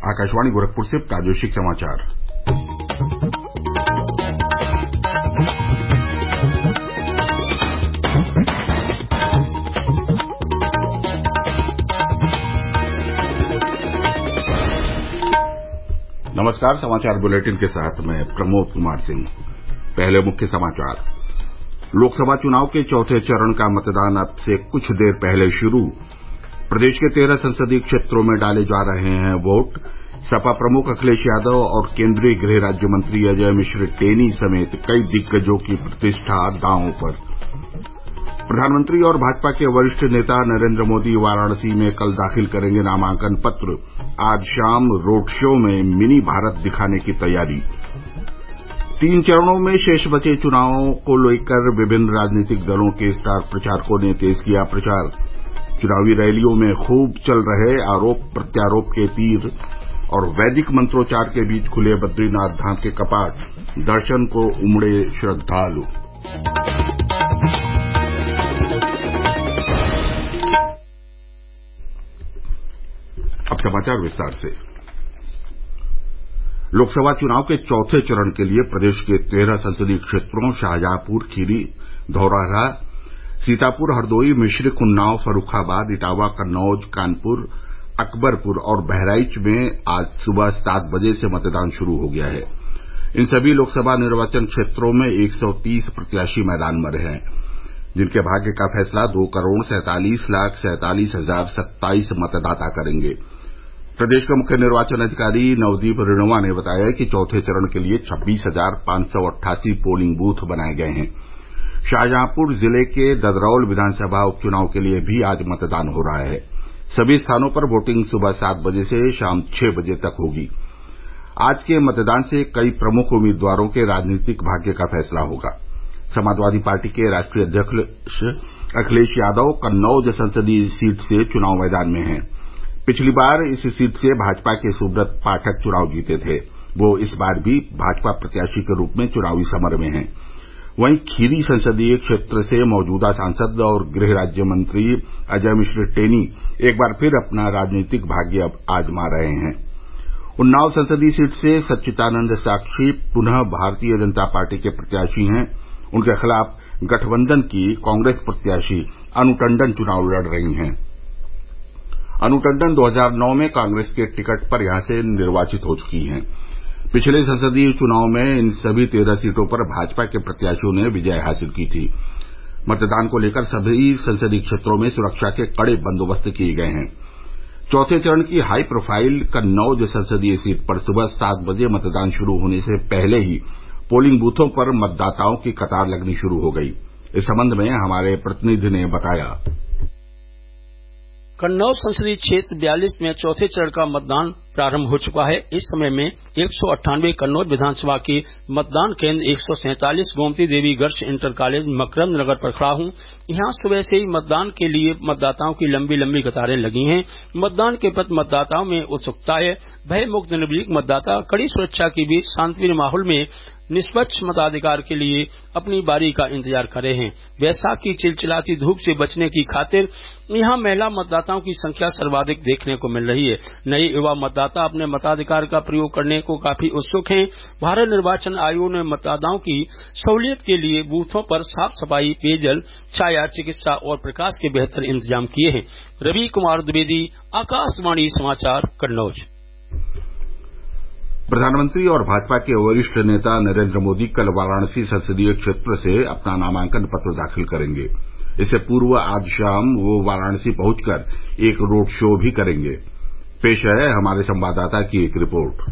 आकाशवाणी गोरखपुर से प्रादेशिक समाचार। नमस्कार, समाचार बुलेटिन के साथ मैं प्रमोद कुमार सिंह। पहले मुख्य समाचार। लोकसभा चुनाव के चौथे चरण का मतदान अब से कुछ देर पहले शुरू। प्रदेश के 13 संसदीय क्षेत्रों में डाले जा रहे हैं वोट। सपा प्रमुख अखिलेश यादव और केंद्रीय गृह राज्य मंत्री अजय मिश्र टेनी समेत कई दिग्गजों की प्रतिष्ठा दांव पर। प्रधानमंत्री और भाजपा के वरिष्ठ नेता नरेंद्र मोदी वाराणसी में कल दाखिल करेंगे नामांकन पत्र। आज शाम रोड शो में मिनी भारत दिखाने की तैयारी। 3 चरणों में शेष बचे चुनावों को लेकर विभिन्न राजनीतिक दलों के स्टार प्रचारकों ने तेज किया प्रचार। चुनावी रैलियों में खूब चल रहे आरोप प्रत्यारोप के तीर और वैदिक मंत्रोच्चार के बीच खुले बद्रीनाथ धाम के कपाट। दर्शन को उमड़े श्रद्धालु। अब समाचार विस्तार से। लोकसभा चुनाव के चौथे चरण के लिए प्रदेश के 13 संसदीय क्षेत्रों शाहजहांपुर, खीरी, धौरहरा, सीतापुर, हरदोई, मिश्रिख, उन्नाव, फर्रुखाबाद, इटावा, कन्नौज, कानपुर, अकबरपुर और बहराइच में आज सुबह 7 बजे से मतदान शुरू हो गया है। इन सभी लोकसभा निर्वाचन क्षेत्रों में 130 प्रत्याशी मैदान में हैं, जिनके भाग्य का फैसला 2,47,47,027 मतदाता करेंगे। प्रदेश के मुख्य निर्वाचन अधिकारी नवदीप रिणवा ने बताया कि चौथे चरण के लिए 26,588 पोलिंग बूथ बनाए गए हैं। शाहजहांपुर जिले के ददरौल विधानसभा उपचुनाव के लिए भी आज मतदान हो रहा है। सभी स्थानों पर वोटिंग सुबह 7 बजे से शाम 6 बजे तक होगी। आज के मतदान से कई प्रमुख उम्मीदवारों के राजनीतिक भाग्य का फैसला होगा। समाजवादी पार्टी के राष्ट्रीय अध्यक्ष अखिलेश यादव कन्नौज संसदीय सीट से चुनाव मैदान में हैं। पिछली बार इस सीट से भाजपा के सुब्रत पाठक चुनाव जीते थे। वो इस बार भी भाजपा प्रत्याशी के रूप में चुनावी समर में हैं। वहीं खीरी संसदीय क्षेत्र से मौजूदा सांसद और गृह राज्य मंत्री अजय मिश्र टेनी एक बार फिर अपना राजनीतिक भाग्य आजमा रहे हैं। उन्नाव संसदीय सीट से सच्चिदानंद साक्षी पुनः भारतीय जनता पार्टी के प्रत्याशी हैं। उनके खिलाफ गठबंधन की कांग्रेस प्रत्याशी अनु टंडन चुनाव लड़ रही हैं। अनु टंडन 2009 में कांग्रेस के टिकट पर यहां से निर्वाचित हो चुकी हैं। पिछले संसदीय चुनाव में इन सभी 13 सीटों पर भाजपा के प्रत्याशियों ने विजय हासिल की थी। मतदान को लेकर सभी संसदीय क्षेत्रों में सुरक्षा के कड़े बंदोबस्त किए गए हैं। चौथे चरण की हाई प्रोफाइल कन्नौज संसदीय सीट पर सुबह 7 बजे मतदान शुरू होने से पहले ही पोलिंग बूथों पर मतदाताओं की कतार लगनी शुरू हो गई। इस संबंध में हमारे प्रतिनिधि ने बताया। कन्नौज संसदीय क्षेत्र 42 में चौथे चरण का मतदान प्रारंभ हो चुका है। इस समय में 198 कन्नौज विधानसभा के मतदान केंद्र 147 Gomti Devi girls inter college Makarand Nagar पर खड़ा हूं। यहां सुबह से ही मतदान के लिए मतदाताओं की लंबी लंबी कतारें लगी हैं। मतदान के प्रति मतदाताओं में उत्सुकता है। भय मुक्त निर्भीक मतदाता कड़ी सुरक्षा के बीच शांतिपूर्ण माहौल में निष्पक्ष मताधिकार के लिए अपनी बारी का इंतजार कर रहे हैं। वैशाख की चिलचिलाती धूप से बचने की खातिर यहां महिला मतदाताओं की संख्या सर्वाधिक देखने को मिल रही है। नए युवा मतदाता अपने मताधिकार का प्रयोग करने को काफी उत्सुक हैं। भारत निर्वाचन आयोग ने मतदाताओं की सहूलियत के लिए बूथों पर साफ सफाई, पेयजल, छाया, चिकित्सा और प्रकाश के बेहतर इंतजाम किए हैं। रवि कुमार द्विवेदी, आकाशवाणी समाचार, कन्नौज। प्रधानमंत्री और भाजपा के वरिष्ठ नेता नरेंद्र मोदी कल वाराणसी संसदीय क्षेत्र से अपना नामांकन पत्र दाखिल करेंगे। इससे पूर्व आज शाम वो वाराणसी पहुंचकर एक रोड शो भी करेंगे। पेश है हमारे संवाददाता की एक रिपोर्ट।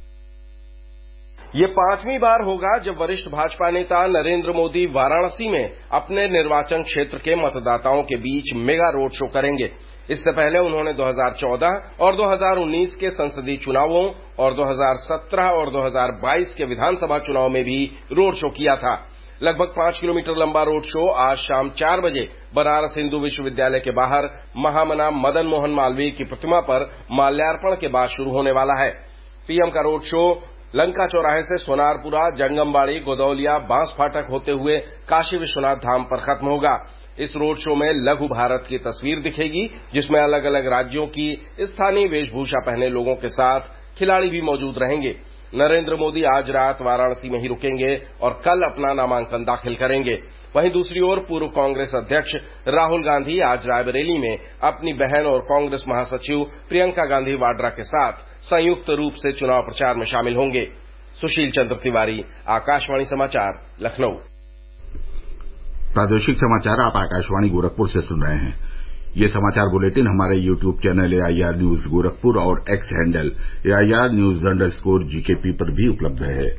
ये 5वीं बार होगा जब वरिष्ठ भाजपा नेता नरेंद्र मोदी वाराणसी में अपने निर्वाचन क्षेत्र के मतदाताओं के बीच मेगा रोड शो करेंगे। इससे पहले उन्होंने 2014 और 2019 के संसदीय चुनावों और 2017 और 2022 के विधानसभा चुनाव में भी रोड शो किया था। लगभग 5 किलोमीटर लंबा रोड शो आज शाम 4 बजे बनारस हिंदू विश्वविद्यालय के बाहर महामना मदन मोहन मालवीय की प्रतिमा पर माल्यार्पण के बाद शुरू होने वाला है। पीएम का रोड शो लंका चौराहे से सोनारपुरा, जंगमबाड़ी, गोदौलिया, बांस फाटक होते हुए काशी विश्वनाथ धाम पर खत्म होगा। इस रोड शो में लघु भारत की तस्वीर दिखेगी, जिसमें अलग अलग राज्यों की स्थानीय वेशभूषा पहने लोगों के साथ खिलाड़ी भी मौजूद रहेंगे। नरेंद्र मोदी आज रात वाराणसी में ही रुकेंगे और कल अपना नामांकन दाखिल करेंगे। वहीं दूसरी ओर पूर्व कांग्रेस अध्यक्ष राहुल गांधी आज रायबरेली में अपनी बहन और कांग्रेस महासचिव प्रियंका गांधी वाड्रा के साथ संयुक्त रूप से चुनाव प्रचार में शामिल होंगे। सुशील चंद्र तिवारी, आकाशवाणी समाचार, लखनऊ। प्रादेशिक समाचार आप आकाशवाणी गोरखपुर से सुन रहे हैं। ये समाचार बुलेटिन हमारे YouTube channel AIR news Gorakhpur और एक्स हैंडल AIR News_GKP पर भी उपलब्ध है।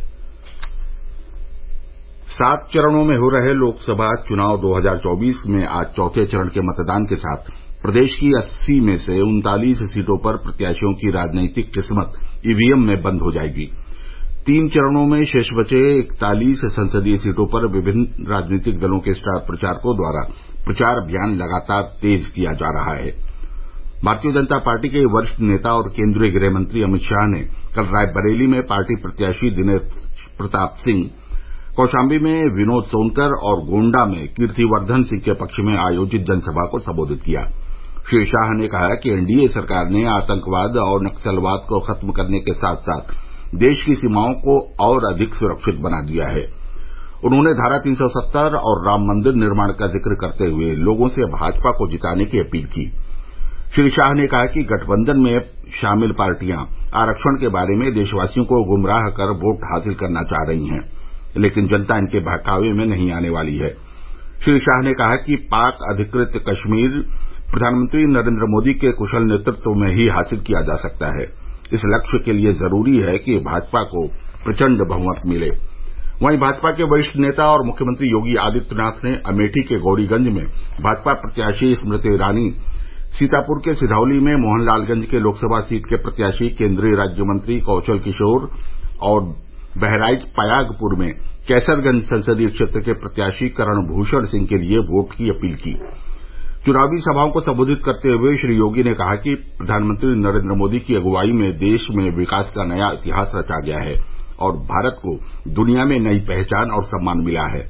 7 चरणों में हो रहे लोकसभा चुनाव 2024 में आज चौथे चरण के मतदान के साथ प्रदेश की 80 में से 39 सीटों पर प्रत्याशियों की राजनीतिक किस्मत ईवीएम में बंद हो जाएगी। 3 चरणों में शेष बचे 41 संसदीय सीटों पर विभिन्न राजनीतिक दलों के स्टार प्रचारकों द्वारा प्रचार अभियान लगातार तेज किया जा रहा है। भारतीय जनता पार्टी के वरिष्ठ नेता और केंद्रीय गृह मंत्री अमित शाह ने कल रायबरेली में पार्टी प्रत्याशी दिनेश प्रताप सिंह, कौशाम्बी में विनोद सोनकर और गोंडा में कीर्तिवर्धन सिंह के पक्ष में आयोजित जनसभा को संबोधित किया। श्री शाह ने कहा कि एनडीए सरकार ने आतंकवाद और नक्सलवाद को खत्म करने के साथ साथ देश की सीमाओं को और अधिक सुरक्षित बना दिया है। उन्होंने धारा 370 और राम मंदिर निर्माण का जिक्र करते हुए लोगों से भाजपा को जिताने की अपील की। श्री शाह ने कहा कि गठबंधन में शामिल पार्टियां आरक्षण के बारे में देशवासियों को गुमराह कर वोट हासिल करना चाह रही हैं, लेकिन जनता इनके बहकावे में नहीं आने वाली है। श्री शाह ने कहा कि पाक अधिकृत कश्मीर प्रधानमंत्री नरेंद्र मोदी के कुशल नेतृत्व में ही हासिल किया जा सकता है। इस लक्ष्य के लिए जरूरी है कि भाजपा को प्रचंड बहुमत मिले। वहीं भाजपा के वरिष्ठ नेता और मुख्यमंत्री योगी आदित्यनाथ ने अमेठी के गौरीगंज में भाजपा प्रत्याशी स्मृति ईरानी, सीतापुर के सिधौली में मोहनलालगंज के लोकसभा सीट के प्रत्याशी केंद्रीय राज्य मंत्री कौशल किशोर और बहराइच पयागपुर में कैसरगंज संसदीय क्षेत्र के प्रत्याशी करण भूषण सिंह के लिए वोट की अपील की। चुनावी सभाओं को संबोधित करते हुए श्री योगी ने कहा कि प्रधानमंत्री नरेंद्र मोदी की अगुवाई में देश में विकास का नया इतिहास रचा गया है और भारत को दुनिया में नई पहचान और सम्मान मिला है।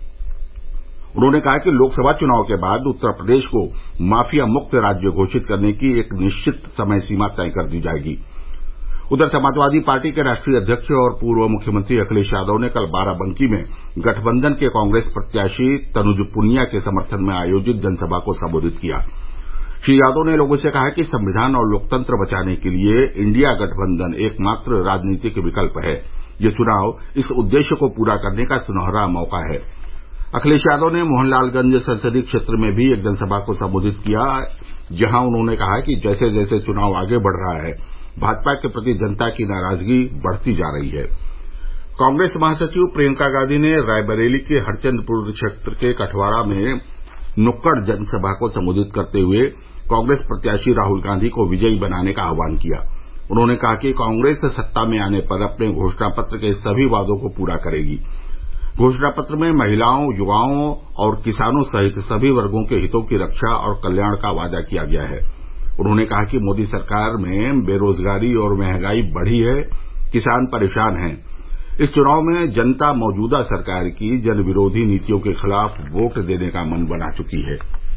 उन्होंने कहा कि लोकसभा चुनाव के बाद उत्तर प्रदेश को माफिया मुक्त राज्य घोषित करने की एक निश्चित समय सीमा तय कर दी जाएगी। उधर समाजवादी पार्टी के राष्ट्रीय अध्यक्ष और पूर्व मुख्यमंत्री अखिलेश यादव ने कल बाराबंकी में गठबंधन के कांग्रेस प्रत्याशी तनुज पुनिया के समर्थन में आयोजित जनसभा को संबोधित किया। श्री यादव ने लोगों से कहा कि संविधान और लोकतंत्र बचाने के लिए इंडिया गठबंधन एकमात्र राजनीतिक विकल्प है। ये चुनाव इस उद्देश्य को पूरा करने का सुनहरा मौका है। अखिलेश यादव ने मोहनलालगंज संसदीय क्षेत्र में भी एक जनसभा को संबोधित किया, जहां उन्होंने कहा कि जैसे जैसे चुनाव आगे बढ़ रहा है, भाजपा के प्रति जनता की नाराजगी बढ़ती जा रही है। कांग्रेस महासचिव प्रियंका गांधी ने रायबरेली के हरचंदपुर क्षेत्र के कठवाड़ा में नुक्कड़ जनसभा को संबोधित करते हुए कांग्रेस प्रत्याशी राहुल गांधी को विजयी बनाने का आह्वान किया। उन्होंने कहा कि कांग्रेस सत्ता में आने पर अपने घोषणा पत्र के सभी वादों को पूरा करेगी। घोषणा पत्र में महिलाओं, युवाओं और किसानों सहित सभी वर्गों के हितों की रक्षा और कल्याण का वादा किया गया है। उन्होंने कहा कि मोदी सरकार में बेरोजगारी और महंगाई बढ़ी है, किसान परेशान हैं। इस चुनाव में जनता मौजूदा सरकार की जनविरोधी नीतियों के खिलाफ वोट देने का मन बना चुकी है।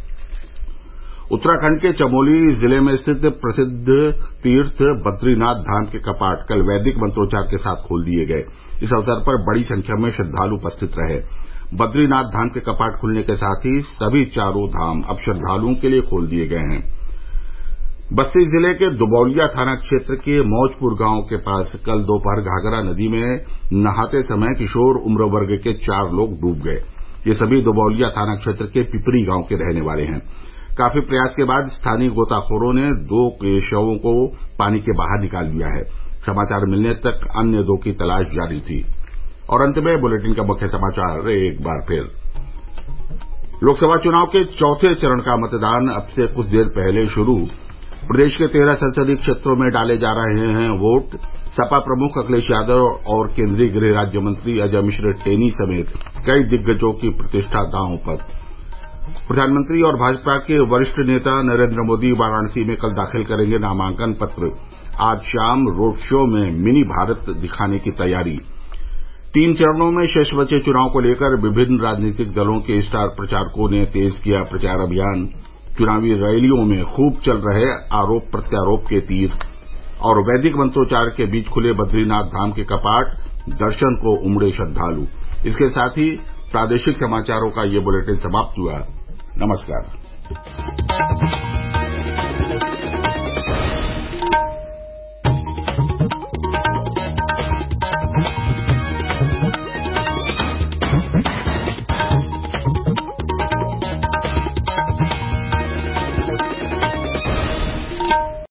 उत्तराखंड के चमोली जिले में स्थित प्रसिद्ध तीर्थ बद्रीनाथ धाम के कपाट कल वैदिक मंत्रोच्चार के साथ खोल दिए गए। इस अवसर पर बड़ी संख्या में श्रद्वालु उपस्थित रहे। बद्रीनाथ धाम के कपाट खुलने के साथ ही सभी चारों धाम अब श्रद्वालुओं के लिए खोल दिए गए हैं। बस्ती जिले के दुबौलिया थाना क्षेत्र के मौजपुर गांव के पास कल दोपहर घाघरा नदी में नहाते समय किशोर उम्र वर्ग के 4 लोग डूब गए। ये सभी दुबौलिया थाना क्षेत्र के पिपरी गांव के रहने वाले हैं। काफी प्रयास के बाद स्थानीय गोताखोरों ने 2 के शवों को पानी के बाहर निकाल लिया है। समाचार मिलने तक अन्य 2 की तलाश जारी थी। और अंत में बुलेटिन का मुख्य समाचार एक बार फिर। लोकसभा चुनाव के चौथे चरण का मतदान अब से कुछ देर पहले शुरू। प्रदेश के 13 संसदीय क्षेत्रों में डाले जा रहे हैं वोट। सपा प्रमुख अखिलेश यादव और केंद्रीय गृह राज्य मंत्री अजय मिश्र टेनी समेत कई दिग्गजों की प्रतिष्ठा दांव पर। प्रधानमंत्री और भाजपा के वरिष्ठ नेता नरेंद्र मोदी वाराणसी में कल दाखिल करेंगे नामांकन पत्र। आज शाम रोड शो में मिनी भारत दिखाने की तैयारी। 3 चरणों में शेष बचे चुनाव को लेकर विभिन्न राजनीतिक दलों के स्टार प्रचारकों ने तेज किया प्रचार अभियान। चुनावी रैलियों में खूब चल रहे आरोप प्रत्यारोप के तीर। और वैदिक मंत्रोच्चार के बीच खुले बद्रीनाथ धाम के कपाट, दर्शन को उमड़े श्रद्धालु। इसके साथ ही प्रादेशिक समाचारों का ये बुलेटिन समाप्त हुआ। नमस्कार।